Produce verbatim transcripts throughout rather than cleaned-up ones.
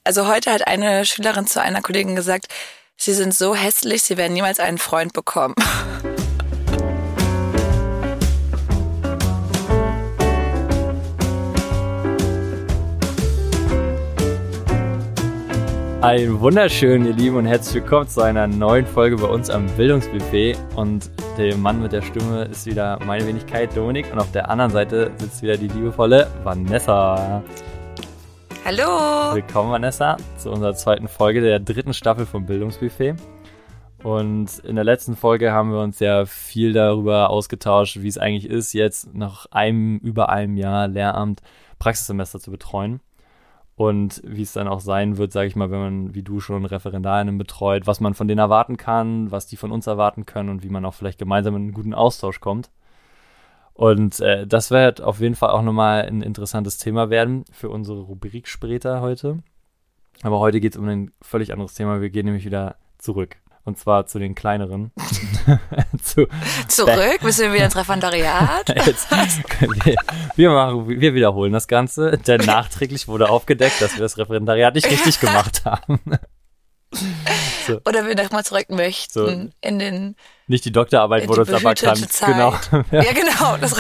Also heute hat eine Schülerin zu einer Kollegin gesagt, sie sind so hässlich, sie werden niemals einen Freund bekommen. Ein wunderschön, ihr Lieben, und herzlich willkommen zu einer neuen Folge bei uns am Bildungsbuffet. Und der Mann mit der Stimme ist wieder meine Wenigkeit, Dominik. Und auf der anderen Seite sitzt wieder die liebevolle Vanessa. Hallo! Willkommen, Vanessa, zu unserer zweiten Folge der dritten Staffel vom Bildungsbuffet. Und in der letzten Folge haben wir uns ja viel darüber ausgetauscht, wie es eigentlich ist, jetzt nach einem, über einem Jahr Lehramt Praxissemester zu betreuen. Und wie es dann auch sein wird, sage ich mal, wenn man, wie du schon, Referendarinnen betreut, was man von denen erwarten kann, was die von uns erwarten können und wie man auch vielleicht gemeinsam in einen guten Austausch kommt. Und äh, das wird auf jeden Fall auch nochmal ein interessantes Thema werden für unsere Rubrik später heute. Aber heute geht es um ein völlig anderes Thema. Wir gehen nämlich wieder zurück. Und zwar zu den kleineren. zu Zurück? Müssen wir wieder ins Referendariat? Jetzt, wir, wir, machen, wir wiederholen das Ganze, denn nachträglich wurde aufgedeckt, dass wir das Referendariat nicht richtig gemacht haben. So. Oder wir nochmal zurück möchten So. in den... Nicht die Doktorarbeit wurde uns aber erkannt. Zeit. Genau. Ja, ja genau. Das,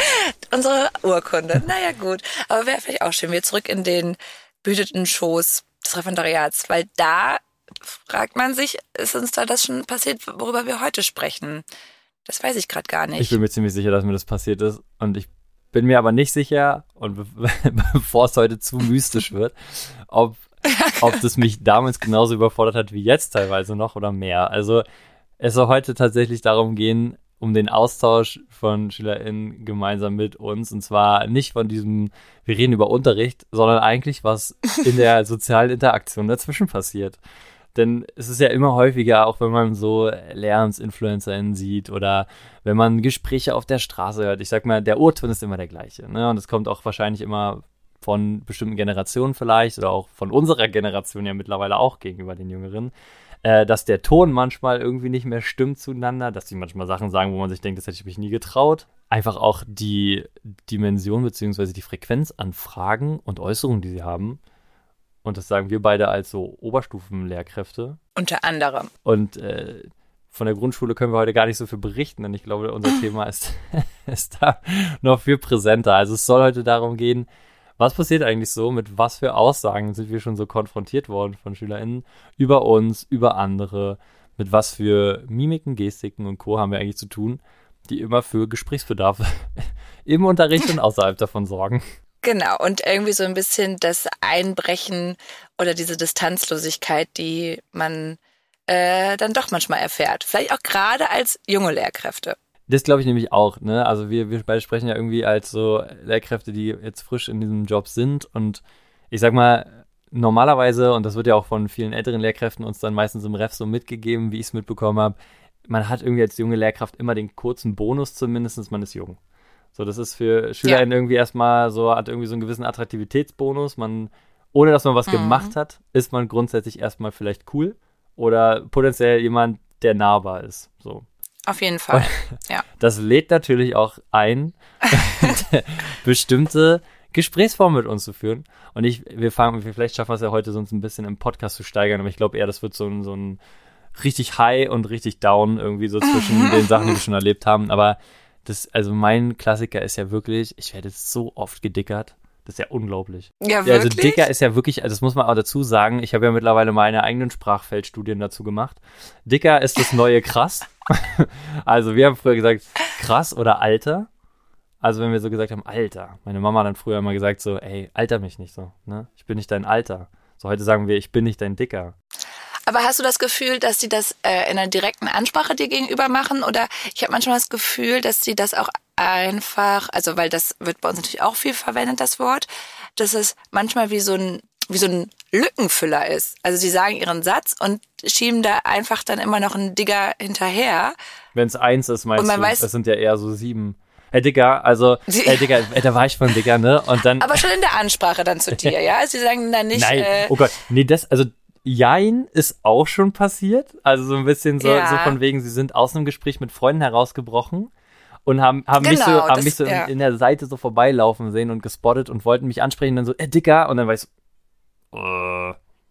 unsere Urkunde. Naja, gut. Aber wäre vielleicht auch schön, wir zurück in den behüteten Schoß des Referendariats, weil da fragt man sich, ist uns da das schon passiert, worüber wir heute sprechen? Das weiß ich gerade gar nicht. Ich bin mir ziemlich sicher, dass mir das passiert ist. Und ich bin mir aber nicht sicher, und be- bevor es heute zu mystisch wird, ob, ob das mich damals genauso überfordert hat wie jetzt teilweise noch oder mehr. Also es soll heute tatsächlich darum gehen, um den Austausch von SchülerInnen gemeinsam mit uns. Und zwar nicht von diesem, wir reden über Unterricht, sondern eigentlich, was in der sozialen Interaktion dazwischen passiert. Denn es ist ja immer häufiger, auch wenn man so LehramtsinfluencerInnen sieht oder wenn man Gespräche auf der Straße hört. Ich sag mal, der O-Ton ist immer der gleiche, ne? Und es kommt auch wahrscheinlich immer von bestimmten Generationen vielleicht oder auch von unserer Generation ja mittlerweile auch gegenüber den Jüngeren, äh, dass der Ton manchmal irgendwie nicht mehr stimmt zueinander, dass die manchmal Sachen sagen, wo man sich denkt, das hätte ich mich nie getraut. Einfach auch die Dimension bzw. die Frequenz an Fragen und Äußerungen, die sie haben. Und das sagen wir beide als so Oberstufenlehrkräfte. Unter anderem. Und äh, von der Grundschule können wir heute gar nicht so viel berichten, denn ich glaube, unser Thema ist, ist da noch viel präsenter. Also es soll heute darum gehen, was passiert eigentlich so, mit was für Aussagen sind wir schon so konfrontiert worden von SchülerInnen über uns, über andere, mit was für Mimiken, Gestiken und Co. haben wir eigentlich zu tun, die immer für Gesprächsbedarf im Unterricht und außerhalb davon sorgen. Genau, und irgendwie so ein bisschen das Einbrechen oder diese Distanzlosigkeit, die man äh, dann doch manchmal erfährt. Vielleicht auch gerade als junge Lehrkräfte. Das glaube ich nämlich auch, ne? Also wir, wir beide sprechen ja irgendwie als so Lehrkräfte, die jetzt frisch in diesem Job sind. Und ich sag mal, normalerweise, und das wird ja auch von vielen älteren Lehrkräften uns dann meistens im Ref so mitgegeben, wie ich es mitbekommen habe, man hat irgendwie als junge Lehrkraft immer den kurzen Bonus zumindest, man ist jung. So, das ist für SchülerInnen ja. irgendwie erstmal so, hat irgendwie so einen gewissen Attraktivitätsbonus. Man, ohne dass man was mhm. gemacht hat, ist man grundsätzlich erstmal vielleicht cool oder potenziell jemand, der nahbar ist. So. Auf jeden Fall, und ja. Das lädt natürlich auch ein, bestimmte Gesprächsformen mit uns zu führen. Und ich, wir fangen, vielleicht schaffen wir es ja heute, so uns ein bisschen im Podcast zu steigern, aber ich glaube eher, das wird so ein, so ein richtig High und richtig Down irgendwie so zwischen den Sachen, die wir schon erlebt haben. Aber das, also mein Klassiker ist ja wirklich, ich werde so oft gedickert. Das ist ja unglaublich. Ja, ja, wirklich? Also Dicker ist ja wirklich, also das muss man auch dazu sagen, ich habe ja mittlerweile meine eigenen Sprachfeldstudien dazu gemacht. Dicker ist das neue krass. Also wir haben früher gesagt, krass oder Alter. Also wenn wir so gesagt haben, Alter. Meine Mama hat dann früher immer gesagt so, ey, alter mich nicht so, ne? Ich bin nicht dein Alter. So heute sagen wir, ich bin nicht dein Dicker. Aber hast du das Gefühl, dass die das äh, in einer direkten Ansprache dir gegenüber machen? Oder ich habe manchmal das Gefühl, dass sie das auch einfach, also weil das wird bei uns natürlich auch viel verwendet, das Wort, dass es manchmal wie so ein wie so ein Lückenfüller ist. Also sie sagen ihren Satz und schieben da einfach dann immer noch einen Digger hinterher. Wenn es eins ist, meinst und man du, weiß, das sind ja eher so sieben. Hey Digga, also, hey Digga, da war ich von Digga, ne? Und dann. Aber schon in der Ansprache dann zu dir, ja? Sie sagen dann nicht. Nein, äh, oh Gott, nee, das, also Jein ist auch schon passiert. Also so ein bisschen so, ja. so von wegen, sie sind aus einem Gespräch mit Freunden herausgebrochen und haben, haben genau, mich so, haben das, mich so ja. in, in der Seite so vorbeilaufen sehen und gespottet und wollten mich ansprechen und dann so, äh, Dicker, und dann war ich so, äh,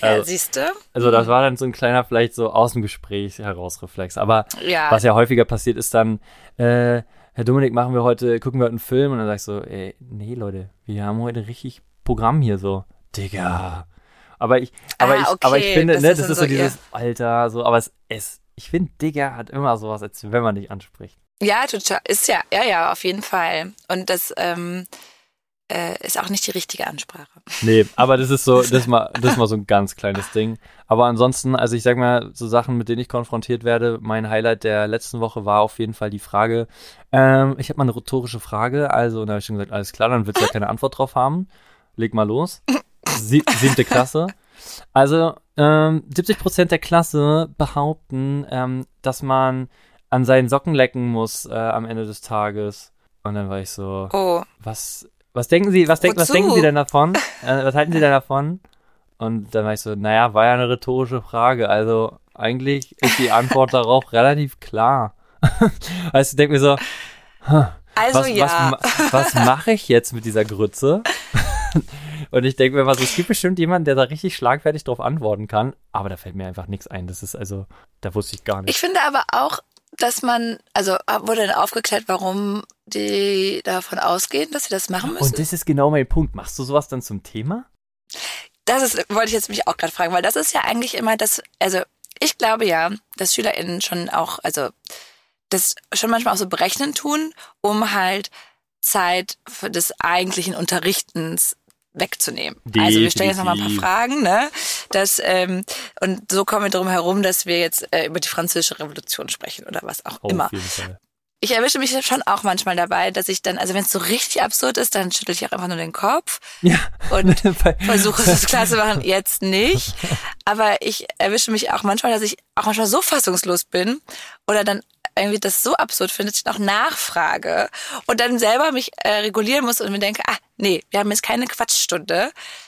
Also, ja, siehst du? Also das war dann so ein kleiner, vielleicht so aus dem Gespräch heraus Reflex. Aber ja. was ja häufiger passiert, ist dann, äh, Herr Dominik, machen wir heute, gucken wir heute einen Film? Und dann sag ich so, ey, nee, Leute, wir haben heute richtig Programm hier so. Digga. Aber ich, aber ah, ich, okay. aber ich finde, das ne, ist das ist so, so dieses ja. Alter, so, aber es, es ich finde, Digga hat immer sowas, als wenn man dich anspricht. Ja, total. Ist ja, ja, ja, auf jeden Fall. Und das ähm, äh, ist auch nicht die richtige Ansprache. Nee, aber das ist so, das ist mal, das ist mal so ein ganz kleines Ding. Aber ansonsten, also ich sag mal, so Sachen, mit denen ich konfrontiert werde, mein Highlight der letzten Woche war auf jeden Fall die Frage, ähm, ich habe mal eine rhetorische Frage, also, und da habe ich schon gesagt, alles klar, dann wird ja keine Antwort drauf haben. Leg mal los. Sie, siebte Klasse. Also, ähm, siebzig Prozent der Klasse behaupten, ähm, dass man an seinen Socken lecken muss äh, am Ende des Tages. Und dann war ich so, oh. was, was denken Sie, was, denk, was Wozu? denken Sie denn davon? Äh, was halten Sie denn davon? Und dann war ich so, naja, war ja eine rhetorische Frage. Also eigentlich ist die Antwort darauf relativ klar. Also ich denke mir so, huh, also was, ja. was, was mache ich jetzt mit dieser Grütze? Und ich denke mir mal so, es gibt bestimmt jemanden, der da richtig schlagfertig drauf antworten kann, aber da fällt mir einfach nichts ein. Das ist also, da wusste ich gar nicht. Ich finde aber auch, dass man, also wurde dann aufgeklärt, warum die davon ausgehen, dass sie das machen müssen? Und das ist genau mein Punkt. Machst du sowas dann zum Thema? Das ist, wollte ich jetzt mich auch gerade fragen, weil das ist ja eigentlich immer das, also ich glaube ja, dass SchülerInnen schon auch, also das schon manchmal auch so berechnen tun, um halt Zeit für des eigentlichen Unterrichtens wegzunehmen. Definitiv. Also wir stellen jetzt nochmal ein paar Fragen, ne? Das, ähm, und so kommen wir drum herum, dass wir jetzt äh, über die Französische Revolution sprechen oder was auch Auf immer. jeden Fall. Ich erwische mich schon auch manchmal dabei, dass ich dann, also wenn es so richtig absurd ist, dann schüttel ich auch einfach nur den Kopf Ja. und versuche es klar zu machen, jetzt nicht. Aber ich erwische mich auch manchmal, dass ich auch manchmal so fassungslos bin oder dann irgendwie das so absurd finde, dass ich noch nachfrage und dann selber mich äh, regulieren muss und mir denke, ah, nee, wir haben jetzt keine Quatschstunde.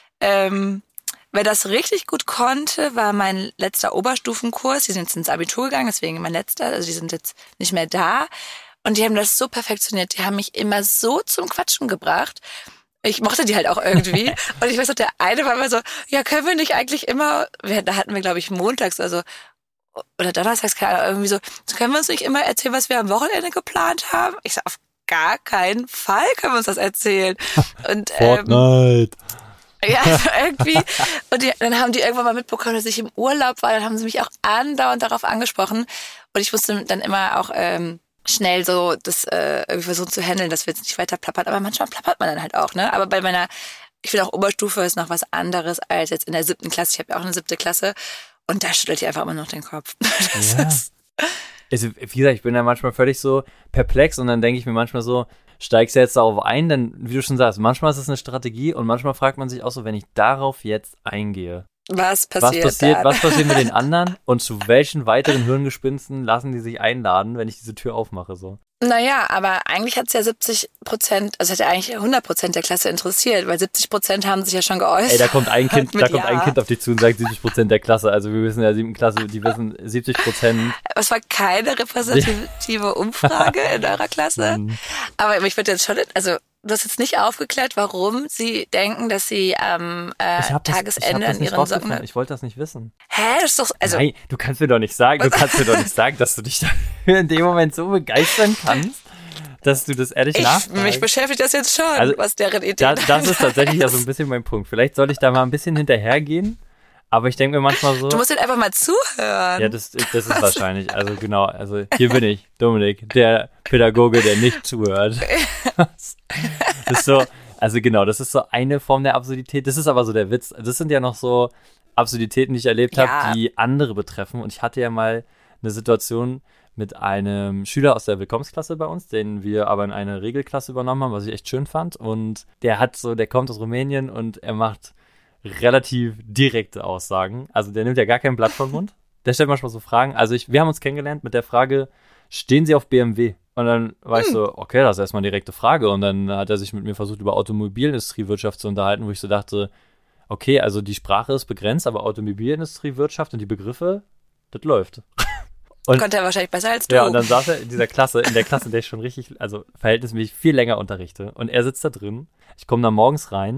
Ähm, wer das richtig gut konnte, war mein letzter Oberstufenkurs. Die sind jetzt ins Abitur gegangen, deswegen mein letzter, also die sind jetzt nicht mehr da. Und die haben das so perfektioniert. Die haben mich immer so zum Quatschen gebracht. Ich mochte die halt auch irgendwie. Und ich weiß noch, der eine war immer so, ja, können wir nicht eigentlich immer, wir, da hatten wir, glaube ich, montags, also oder donnerstags, keine Ahnung, irgendwie so, können wir uns nicht immer erzählen, was wir am Wochenende geplant haben? Ich sag, auf gar keinen Fall können wir uns das erzählen. Und, Fortnite. Ähm, ja, also irgendwie. Und die, dann haben die irgendwann mal mitbekommen, dass ich im Urlaub war. Dann haben sie mich auch andauernd darauf angesprochen. Und ich musste dann immer auch ähm, schnell so das äh, irgendwie versuchen zu handeln, dass wir jetzt nicht weiter plappern. Aber manchmal plappert man dann halt auch, ne? Aber bei meiner, ich finde auch Oberstufe ist noch was anderes als jetzt in der siebten Klasse. Ich habe ja auch eine siebte Klasse. Und da schüttelt ihr einfach immer noch den Kopf. Das Ja. ist Also, wie gesagt, ich bin da manchmal völlig so perplex und dann denke ich mir manchmal so, steigst du jetzt darauf ein, dann, wie du schon sagst, manchmal ist es eine Strategie und manchmal fragt man sich auch so, wenn ich darauf jetzt eingehe, was passiert, was passiert, dann? was passiert mit den anderen und zu welchen weiteren Hirngespinsten lassen die sich einladen, wenn ich diese Tür aufmache, so. Naja, aber eigentlich hat es ja siebzig Prozent, also hat ja eigentlich hundert Prozent der Klasse interessiert, weil siebzig Prozent haben sich ja schon geäußert. Ey, da kommt ein Kind, da Mit kommt Ja. ein Kind auf dich zu und sagt siebzig Prozent der Klasse, also wir wissen ja, siebten Klasse, die wissen siebzig Prozent. Es war keine repräsentative Umfrage in eurer Klasse. Mhm. Aber mich würde jetzt schon, also du hast jetzt nicht aufgeklärt, warum sie denken, dass sie am äh, Ich hab das, ich hab Tagesende das an nicht ihren Socken... rausgefunden, ich wollte das nicht wissen. Hä? Das ist doch... Also, Nein, du kannst mir doch nicht sagen, du kannst mir doch nicht sagen, dass du dich dafür in dem Moment so begeistern kannst, dass du das ehrlich ich, nachfragst. mich beschäftigt das jetzt schon, Also, was deren Idee Da, das ist tatsächlich ja so ein bisschen mein Punkt. Vielleicht soll ich da mal ein bisschen hinterhergehen, aber ich denke mir manchmal so... Du musst jetzt einfach mal zuhören. Ja, das, das ist wahrscheinlich. Also genau, also hier bin ich, Dominik, der Pädagoge, der nicht zuhört. Das ist so, also genau, das ist so eine Form der Absurdität. Das ist aber so der Witz. Das sind ja noch so Absurditäten, die ich erlebt Ja. habe, die andere betreffen. Und ich hatte ja mal eine Situation mit einem Schüler aus der Willkommensklasse bei uns, den wir aber in eine Regelklasse übernommen haben, was ich echt schön fand. Und der hat so, der kommt aus Rumänien und er macht relativ direkte Aussagen. Also der nimmt ja gar kein Blatt vom Mund. Der stellt manchmal so Fragen. Also ich, wir haben uns kennengelernt mit der Frage, stehen Sie auf B M W? Und dann war ich so, okay, das ist erstmal eine direkte Frage. Und dann hat er sich mit mir versucht, über Automobilindustriewirtschaft zu unterhalten, wo ich so dachte, okay, also die Sprache ist begrenzt, aber Automobilindustriewirtschaft und die Begriffe, das läuft. Und, Konnte er wahrscheinlich besser als du. ja, und dann saß er in dieser Klasse, in der Klasse, in der ich schon richtig, also verhältnismäßig viel länger unterrichte. Und er sitzt da drin. Ich komme da morgens rein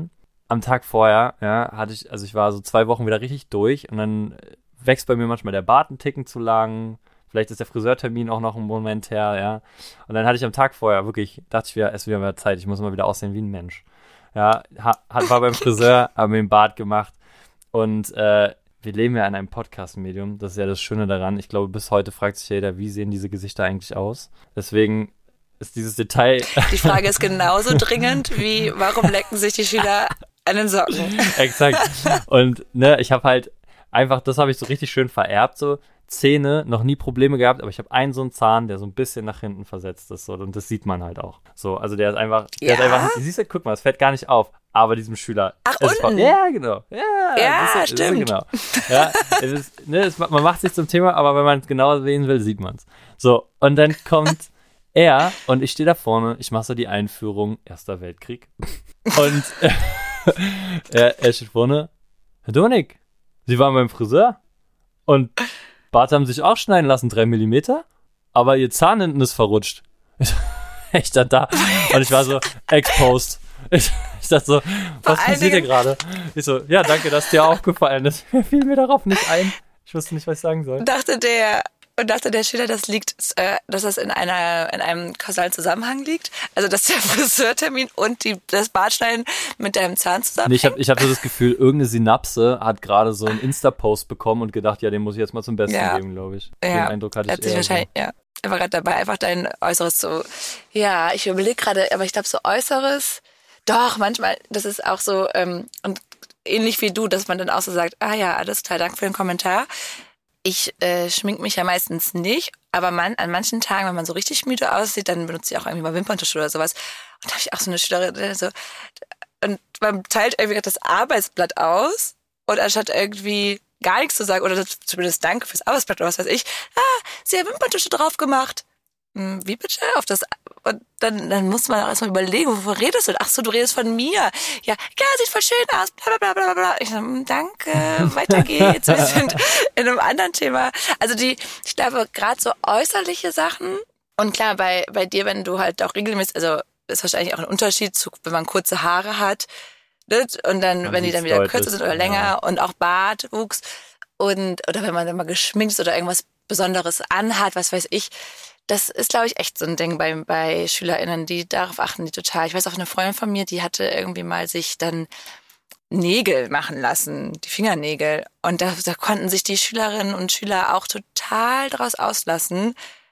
am Tag vorher, ja, hatte ich, also ich war so zwei Wochen wieder richtig durch und dann wächst bei mir manchmal der Bart einen Ticken zu lang. Vielleicht ist der Friseurtermin auch noch einen Moment her, ja. Und dann hatte ich am Tag vorher wirklich, dachte ich wieder, es ist wieder mehr Zeit, ich muss mal wieder aussehen wie ein Mensch. Ja, hat, war beim Friseur, haben mir den Bart gemacht und äh, wir leben ja in einem Podcast-Medium, das ist ja das Schöne daran. Ich glaube, bis heute fragt sich jeder, wie sehen diese Gesichter eigentlich aus? Deswegen ist dieses Detail... Die Frage ist genauso dringend wie, warum lecken sich die Schüler an den Socken? Exakt. Und ne, ich habe halt einfach, das habe ich so richtig schön vererbt, so Zähne, noch nie Probleme gehabt, aber ich habe einen so einen Zahn, der so ein bisschen nach hinten versetzt ist, so, und das sieht man halt auch. So, also der ist einfach, der ja? ist einfach, siehst du, guck mal, es fällt gar nicht auf, aber diesem Schüler. Ach, ist unten? Ja, genau. Ja, ja das ist, stimmt. Das ist, genau. Ja, es ist, ne, es, man macht sich zum Thema, aber wenn man es genauer sehen will, sieht man es. So, und dann kommt er und ich stehe da vorne, ich mache so die Einführung, Erster Weltkrieg. Und er, er steht vorne, Herr Dominik, Sie waren beim Friseur und Bart haben sich auch schneiden lassen, drei Millimeter, aber ihr Zahn hinten ist verrutscht. Ich stand da und ich war so exposed. Ich, ich dachte so, was passiert hier gerade? Ich so, ja, danke, dass dir aufgefallen ist. Mir fiel mir darauf nicht ein. Ich wusste nicht, was ich sagen soll. Dachte der, und dachte der Schüler, das liegt, äh, dass das in einer, in einem kausalen Zusammenhang liegt? Also, dass der Friseurtermin und die, das Bartschneiden mit deinem Zahn zusammenhängen? Nee, ich habe ich hab so das Gefühl, irgendeine Synapse hat gerade so einen Insta-Post bekommen und gedacht, ja, den muss ich jetzt mal zum Besten ja. geben, glaube ich. Ja. Den Eindruck hatte hat ich sich eher. Wahrscheinlich, so. Ja. Er war gerade dabei, einfach dein Äußeres zu, ja, ich überlege gerade, aber ich glaube, so Äußeres, doch, manchmal, das ist auch so, ähm, und ähnlich wie du, dass man dann auch so sagt, ah ja, alles klar, danke für den Kommentar. Ich äh, schmink mich ja meistens nicht, aber man, an manchen Tagen, wenn man so richtig müde aussieht, dann benutze ich auch irgendwie mal Wimperntusche oder sowas. Und da habe ich auch so eine Schülerin, die so, und man teilt irgendwie das Arbeitsblatt aus und anstatt irgendwie gar nichts zu sagen oder zumindest Danke fürs Arbeitsblatt oder was weiß ich, ah, sie hat Wimperntusche drauf gemacht. Hm, wie bitte? Auf das, und dann, dann muss man auch erstmal überlegen, wovon redest du? Ach so, du redest von mir. Ja, ja, sieht voll schön aus, bla, bla, bla, bla, bla. Ich so, danke, weiter geht's. Wir sind in einem anderen Thema. Also die, ich glaube, gerade so äußerliche Sachen. Und klar, bei, bei dir, wenn du halt auch regelmäßig, also ist wahrscheinlich auch ein Unterschied zu, wenn man kurze Haare hat, ne? Und dann, Man wenn die dann wieder deutlich, kürzer sind oder länger ja. und auch Bartwuchs und, oder wenn man dann mal geschminkt ist oder irgendwas Besonderes anhat, was weiß ich. Das ist, glaube ich, echt so ein Ding bei, bei SchülerInnen, die darauf achten, die total. Ich weiß auch, eine Freundin von mir, die hatte irgendwie mal sich dann Nägel machen lassen, die Fingernägel. Und da, da konnten sich die Schülerinnen und Schüler auch total draus auslassen.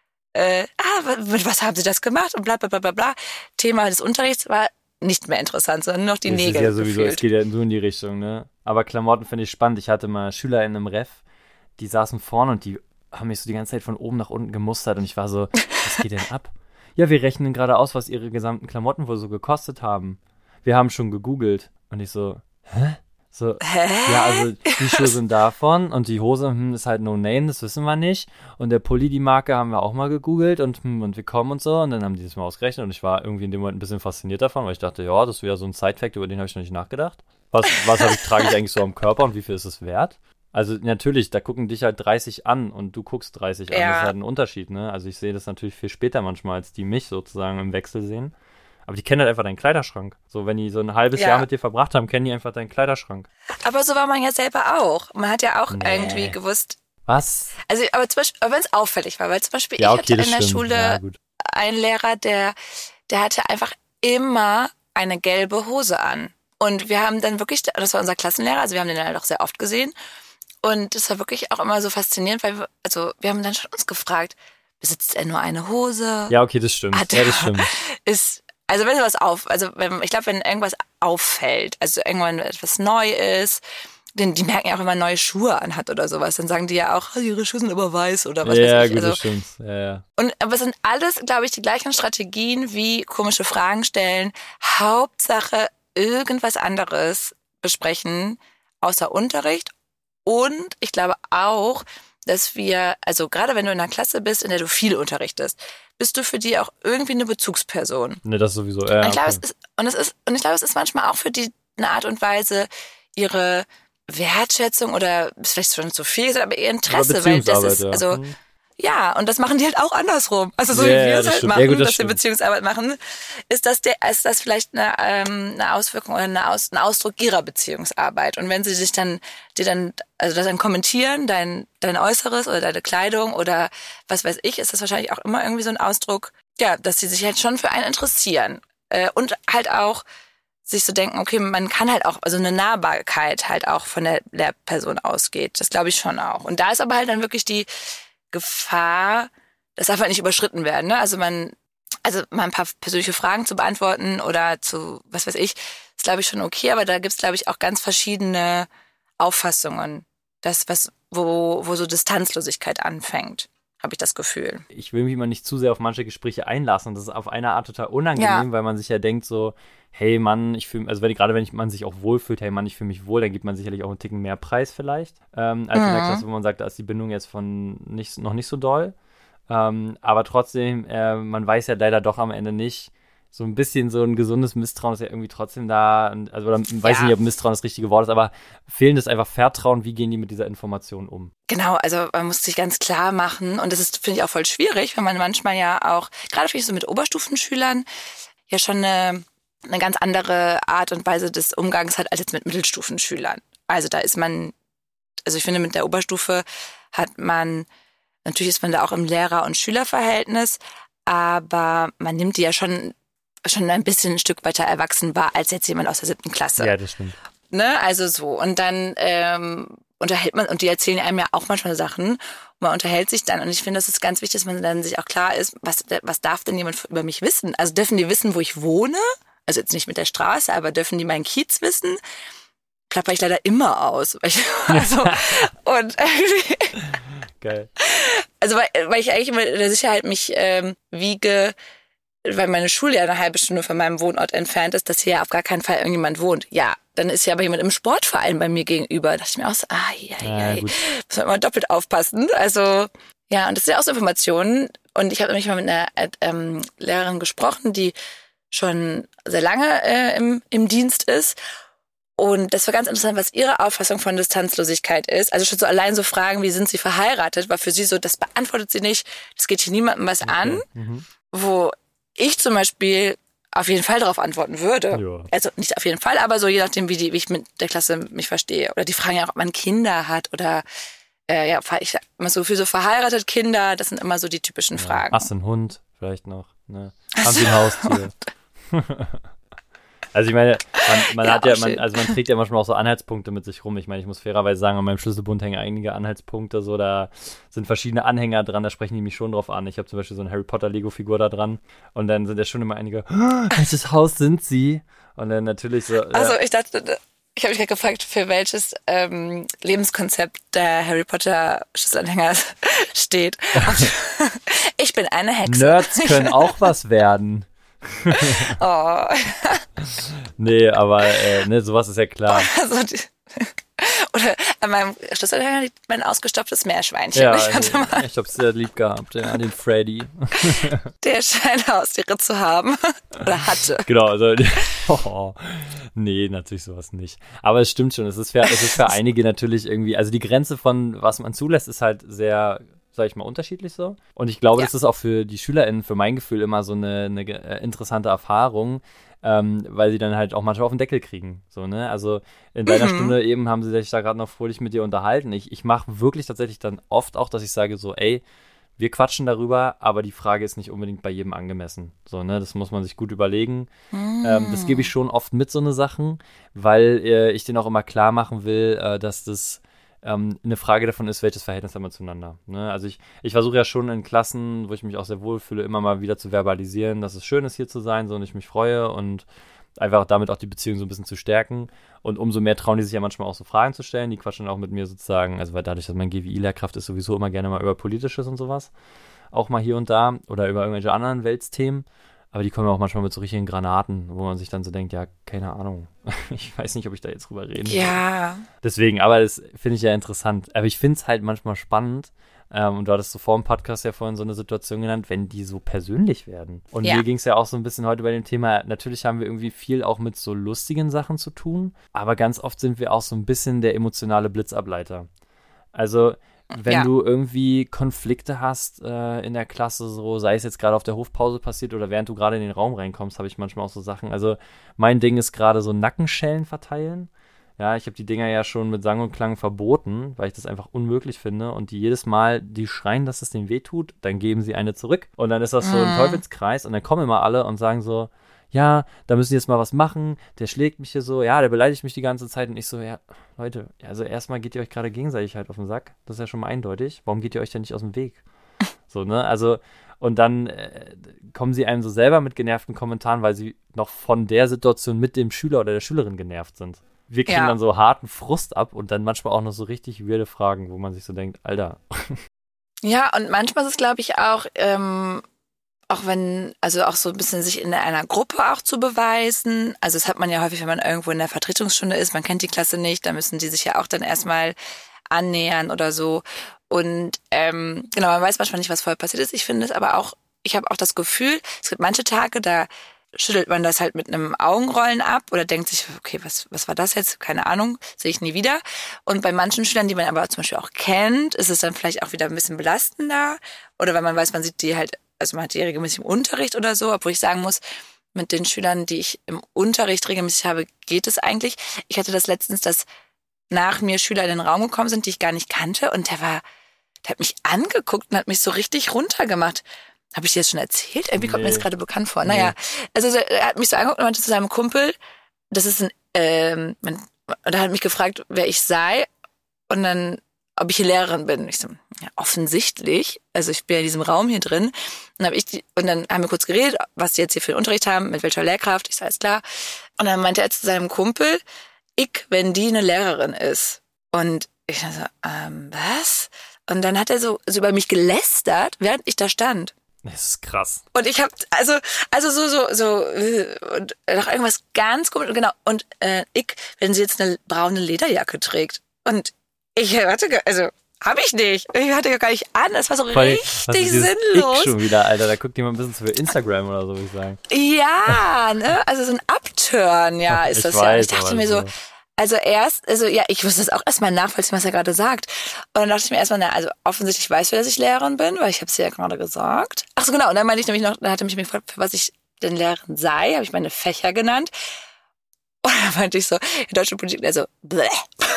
Äh, ah, mit was haben sie das gemacht? Und bla bla bla bla bla. Thema des Unterrichts war nicht mehr interessant, sondern nur noch die das Nägel. Ist ja sowieso, gefühlt. es geht ja so in die Richtung, ne? Aber Klamotten finde ich spannend. Ich hatte mal SchülerInnen im Ref, die saßen vorne und die haben mich so die ganze Zeit von oben nach unten gemustert und ich war so, was geht denn ab? Ja, wir rechnen gerade aus, was ihre gesamten Klamotten wohl so gekostet haben. Wir haben schon gegoogelt. Und ich so, hä? So, Hä? ja, also die Schuhe sind davon und die Hose, hm, ist halt no name, das wissen wir nicht. Und der Pulli, die Marke, haben wir auch mal gegoogelt und hm, und wir kommen und so. Und dann haben die das mal ausgerechnet und ich war irgendwie in dem Moment ein bisschen fasziniert davon, weil ich dachte, ja, das ist wieder so ein Side-Fact, über den habe ich noch nicht nachgedacht. Was, was hab ich, trage ich eigentlich so am Körper und wie viel ist es wert? Also natürlich, da gucken dich halt dreißig an und du guckst dreißig an. Ja. Das ist halt ein Unterschied, ne? Also ich sehe das natürlich viel später manchmal, als die mich sozusagen im Wechsel sehen. Aber die kennen halt einfach deinen Kleiderschrank. So, wenn die so ein halbes Ja. Jahr mit dir verbracht haben, kennen die einfach deinen Kleiderschrank. Aber so war man ja selber auch. Man hat ja auch Nee. irgendwie gewusst, Was? also aber zum Beispiel, wenn es auffällig war, weil zum Beispiel Ja, ich okay, hatte das in der stimmt. Schule Ja, gut. einen Lehrer, der, der hatte einfach immer eine gelbe Hose an. Und wir haben dann wirklich, das war unser Klassenlehrer, also wir haben den halt auch sehr oft gesehen. Und das war wirklich auch immer so faszinierend, weil wir, also wir haben dann schon uns gefragt, besitzt er nur eine Hose? Ja, okay, das stimmt. Hat Ja, er- das stimmt. Ist, also wenn was auf, also wenn, ich glaube, wenn irgendwas auffällt, also irgendwann etwas neu ist, denn die merken ja auch, wenn man neue Schuhe anhat oder sowas, dann sagen die ja auch, oh, ihre Schuhe sind aber weiß oder was Ja, weiß ich. gut, Also, das stimmt. Ja, ja. und, aber es sind alles, glaube ich, die gleichen Strategien wie komische Fragen stellen. Hauptsache irgendwas anderes besprechen, außer Unterricht. Und ich glaube auch, dass wir, also gerade wenn du in einer Klasse bist, in der du viel unterrichtest, bist du für die auch irgendwie eine Bezugsperson. Ne, das sowieso. Ja, Und ich glaube, okay. es ist, und es ist, und ich glaube, es ist manchmal auch für die eine Art und Weise, ihre Wertschätzung oder ist vielleicht schon zu viel gesagt, aber ihr Interesse, Aber weil das Beziehungsarbeit, ist, ja. also Hm. Ja, und das machen die halt auch andersrum. Also so Ja, wie ja, wir es das halt stimmt. machen, Ja, gut, das dass wir stimmt. Beziehungsarbeit machen, ist das, der, ist das vielleicht eine, ähm, eine Auswirkung oder eine Aus, ein Ausdruck ihrer Beziehungsarbeit. Und wenn sie sich dann, die dann, also das dann kommentieren, dein, dein Äußeres oder deine Kleidung oder was weiß ich, ist das wahrscheinlich auch immer irgendwie so ein Ausdruck, ja, dass sie sich halt schon für einen interessieren. Äh, und halt auch sich so denken, okay, man kann halt auch, also eine Nahbarkeit halt auch von der, der Person ausgeht. Das glaube ich schon auch. Und da ist aber halt dann wirklich die Gefahr, das darf halt nicht überschritten werden, ne? Also man, also mal ein paar persönliche Fragen zu beantworten oder zu, was weiß ich, ist glaube ich schon okay, aber da gibt's glaube ich auch ganz verschiedene Auffassungen. Das, was, wo, wo so Distanzlosigkeit anfängt, habe ich das Gefühl. Ich will mich mal nicht zu sehr auf manche Gespräche einlassen. Das ist auf eine Art total unangenehm, Ja. weil man sich ja denkt so, hey Mann, ich fühle, also wenn, gerade wenn ich, man sich auch wohlfühlt, hey Mann, ich fühle mich wohl, dann gibt man sicherlich auch einen Ticken mehr Preis vielleicht, ähm, als Mhm. in der Klasse, wo man sagt, da ist die Bindung jetzt von nicht, noch nicht so doll. Ähm, aber trotzdem, äh, man weiß ja leider doch am Ende nicht, so ein bisschen so ein gesundes Misstrauen ist ja irgendwie trotzdem da, und, also oder weiß Ja. nicht, ob Misstrauen das richtige Wort ist, aber fehlendes einfach Vertrauen, wie gehen die mit dieser Information um? Genau, also man muss sich ganz klar machen und das ist, finde ich, auch voll schwierig, wenn man manchmal ja auch, gerade finde ich so mit Oberstufenschülern, ja schon eine, eine ganz andere Art und Weise des Umgangs hat als jetzt mit Mittelstufenschülern. Also da ist man, also ich finde, mit der Oberstufe hat man, natürlich ist man da auch im Lehrer- und Schülerverhältnis, aber man nimmt die ja schon, schon ein bisschen ein Stück weiter erwachsen wahr als jetzt jemand aus der siebten Klasse. Ja, das stimmt. Ne, also so. Und dann ähm, unterhält man, und die erzählen einem ja auch manchmal Sachen, und man unterhält sich dann. Und ich finde, das ist ganz wichtig, dass man dann sich auch klar ist, was, was darf denn jemand über mich wissen? Also dürfen die wissen, wo ich wohne? Also jetzt nicht mit der Straße, aber dürfen die meinen Kiez wissen? Klapper ich leider immer aus. Also, und irgendwie, Geil. also weil, weil ich eigentlich immer in der Sicherheit mich ähm, wiege, weil meine Schule ja eine halbe Stunde von meinem Wohnort entfernt ist, dass hier ja auf gar keinen Fall irgendjemand wohnt. Ja, dann ist ja aber jemand im Sportverein bei mir gegenüber. Da dachte ich mir auch so, ah, ja, ja, Ja, ja, gut. muss man immer doppelt aufpassen. Also, ja, und das sind ja auch so Informationen. Und ich habe nämlich mal mit einer ähm, Lehrerin gesprochen, die schon sehr lange äh, im, im Dienst ist. Und das war ganz interessant, was ihre Auffassung von Distanzlosigkeit ist. Also schon so allein so Fragen, wie sind sie verheiratet, war für sie so, das beantwortet sie nicht, das geht hier niemandem was an. Mhm. Wo ich zum Beispiel auf jeden Fall darauf antworten würde. Ja. Also nicht auf jeden Fall, aber so je nachdem, wie, die, wie ich mit der Klasse mich verstehe. Oder die fragen ja auch, ob man Kinder hat oder äh, ja, ich sag immer so für so verheiratet Kinder, das sind immer so die typischen Ja. Fragen. Hast du einen Hund vielleicht noch? Ne? Haben Sie ein Haustier? Also ich meine, man, man Ja, hat ja, auch man, schön. also man trägt ja manchmal auch so Anhaltspunkte mit sich rum. Ich meine, ich muss fairerweise sagen, an meinem Schlüsselbund hängen einige Anhaltspunkte, so da sind verschiedene Anhänger dran, da sprechen die mich schon drauf an. Ich habe zum Beispiel so eine Harry Potter Lego-Figur da dran und dann sind ja schon immer einige, oh, welches Haus sind sie? Und dann natürlich so. Also ja, ich dachte, ich habe mich gerade gefragt, für welches ähm, Lebenskonzept der Harry Potter Schlüsselanhänger steht. Ich bin eine Hexe. Nerds können auch was werden. Oh. Nee, aber äh, ne, sowas ist ja klar. Also die, oder an meinem Schlüsselanhänger liegt mein ausgestopftes Meerschweinchen. Ja, ich hatte mal, ich hab's sehr lieb gehabt, ja, den Freddy. der scheint Haustiere zu haben. Oder hatte. Genau, also oh, nee, natürlich sowas nicht. Aber es stimmt schon, es ist für, es ist für einige natürlich irgendwie, also die Grenze von was man zulässt, ist halt sehr, sag ich mal, unterschiedlich so. Und ich glaube, Ja. das ist auch für die SchülerInnen, für mein Gefühl, immer so eine, eine äh, interessante Erfahrung, ähm, weil sie dann halt auch manchmal auf den Deckel kriegen. So, ne? Also in deiner Mhm. Stunde eben haben sie sich da gerade noch fröhlich mit dir unterhalten. Ich, ich mache wirklich tatsächlich dann oft auch, dass ich sage so, ey, wir quatschen darüber, aber die Frage ist nicht unbedingt bei jedem angemessen. So, ne, das muss man sich gut überlegen. Mhm. Ähm, das gebe ich schon oft mit, so eine Sachen, weil äh, ich denen auch immer klar machen will, äh, dass das ähm, eine Frage davon ist, welches Verhältnis haben wir zueinander. Ne? Also ich, ich versuche ja schon in Klassen, wo ich mich auch sehr wohl fühle, immer mal wieder zu verbalisieren, dass es schön ist, hier zu sein, so und ich mich freue und einfach damit auch die Beziehung so ein bisschen zu stärken. Und umso mehr trauen die sich ja manchmal auch so Fragen zu stellen. Die quatschen auch mit mir sozusagen, also weil dadurch, dass mein G W I-Lehrkraft ist, sowieso immer gerne mal über Politisches und sowas. Auch mal hier und da oder über irgendwelche anderen Weltsthemen. Aber die kommen auch manchmal mit so richtigen Granaten, wo man sich dann so denkt, ja, keine Ahnung. Ich weiß nicht, ob ich da jetzt drüber reden soll. Ja. Deswegen, aber das finde ich ja interessant. Aber ich finde es halt manchmal spannend. Ähm, und du hattest so vor dem Podcast ja vorhin so eine Situation genannt, wenn die so persönlich werden. Und Ja. mir ging es ja auch so ein bisschen heute bei dem Thema, natürlich haben wir irgendwie viel auch mit so lustigen Sachen zu tun, aber ganz oft sind wir auch so ein bisschen der emotionale Blitzableiter. Also wenn ja. du irgendwie Konflikte hast äh, in der Klasse, so sei es jetzt gerade auf der Hofpause passiert oder während du gerade in den Raum reinkommst, habe ich manchmal auch so Sachen. Also mein Ding ist gerade so Nackenschellen verteilen. Ja, ich habe die Dinger ja schon mit Sang und Klang verboten, weil ich das einfach unmöglich finde. Und die jedes Mal, die schreien, dass es denen wehtut, dann geben sie eine zurück. Und dann ist das so ein Mhm. Teufelskreis und dann kommen immer alle und sagen so, ja, da müssen die jetzt mal was machen, der schlägt mich hier so, ja, der beleidigt mich die ganze Zeit. Und ich so, ja, Leute, also erstmal geht ihr euch gerade gegenseitig halt auf den Sack. Das ist ja schon mal eindeutig. Warum geht ihr euch denn nicht aus dem Weg? So, ne, also, und dann äh, kommen sie einem so selber mit genervten Kommentaren, weil sie noch von der Situation mit dem Schüler oder der Schülerin genervt sind. Wir kriegen Ja. dann so harten Frust ab und dann manchmal auch noch so richtig weirde Fragen, wo man sich so denkt, Alter. Ja, und manchmal ist es, glaube ich, auch, ähm, auch wenn, also auch so ein bisschen sich in einer Gruppe auch zu beweisen. Also das hat man ja häufig, wenn man irgendwo in der Vertretungsstunde ist, man kennt die Klasse nicht, da müssen die sich ja auch dann erstmal annähern oder so. Und ähm, genau, man weiß manchmal nicht, was vorher passiert ist. Ich finde es aber auch, ich habe auch das Gefühl, es gibt manche Tage, da schüttelt man das halt mit einem Augenrollen ab oder denkt sich, okay, was was war das jetzt? Keine Ahnung, sehe ich nie wieder. Und bei manchen Schülern, die man aber zum Beispiel auch kennt, ist es dann vielleicht auch wieder ein bisschen belastender. Oder wenn man weiß, man sieht die halt, also man hat die regelmäßig im Unterricht oder so, obwohl ich sagen muss, mit den Schülern, die ich im Unterricht regelmäßig habe, geht es eigentlich. Ich hatte das letztens, dass nach mir Schüler in den Raum gekommen sind, die ich gar nicht kannte und der war, der hat mich angeguckt und hat mich so richtig runtergemacht. Habe ich dir das schon erzählt? Irgendwie kommt Nee. mir das gerade bekannt vor. Naja, also er hat mich so angeguckt und meinte zu seinem Kumpel, das ist ein, ähm, man, und er hat mich gefragt, wer ich sei und dann, ob ich hier Lehrerin bin. Ich so, ja, offensichtlich. Also ich bin ja in diesem Raum hier drin. Und, hab ich die, und dann haben wir kurz geredet, was die jetzt hier für einen Unterricht haben, mit welcher Lehrkraft. Ich sage, alles klar. Und dann meinte er zu seinem Kumpel, ich, wenn die eine Lehrerin ist. Und ich so, ähm, was? Und dann hat er so, so über mich gelästert, während ich da stand. Das ist krass. Und ich hab, also, also so, so, so, äh, und noch irgendwas ganz komisch, genau. Und äh, ich, wenn sie jetzt eine braune Lederjacke trägt. Und ich hatte, ge- also, hab ich nicht. Ich hatte ja gar nicht an. Es war so Vor allem, richtig was ist dieses sinnlos. Ich schon wieder, Alter. Da guckt jemand ein bisschen zu für Instagram oder so, würde ich sagen. Ja, ne? Also so ein Upturn, ja, ist Ich das ja. weiß, Ich dachte aber mir so, so. also erst, also ja, ich muss das auch erstmal nachvollziehen, was er gerade sagt. Und dann dachte ich mir erstmal, na, also offensichtlich weißt du, dass ich Lehrerin bin, weil ich habe es ja gerade gesagt. Ach so, genau. Und dann meinte ich nämlich noch, dann hat er mich gefragt, für was ich denn Lehrerin sei, habe ich meine Fächer genannt. Und dann meinte ich so, in deutsche Politik, also, bleh.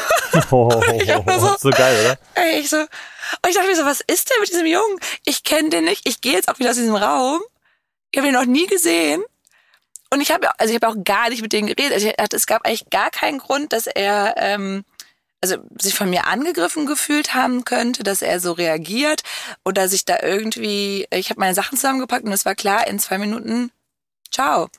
Oh, Ich hab nur so- so geil, oder? Ey, Ich so, und ich dachte mir so, was ist denn mit diesem Jungen? Ich kenne den nicht. Ich gehe jetzt auch wieder aus diesem Raum. Ich habe ihn noch nie gesehen. Und ich habe, also ich habe auch gar nicht mit denen geredet. Also ich, es gab eigentlich gar keinen Grund, dass er, ähm, also sich von mir angegriffen gefühlt haben könnte, dass er so reagiert oder sich da irgendwie. Ich habe meine Sachen zusammengepackt und es war klar, in zwei Minuten, ciao.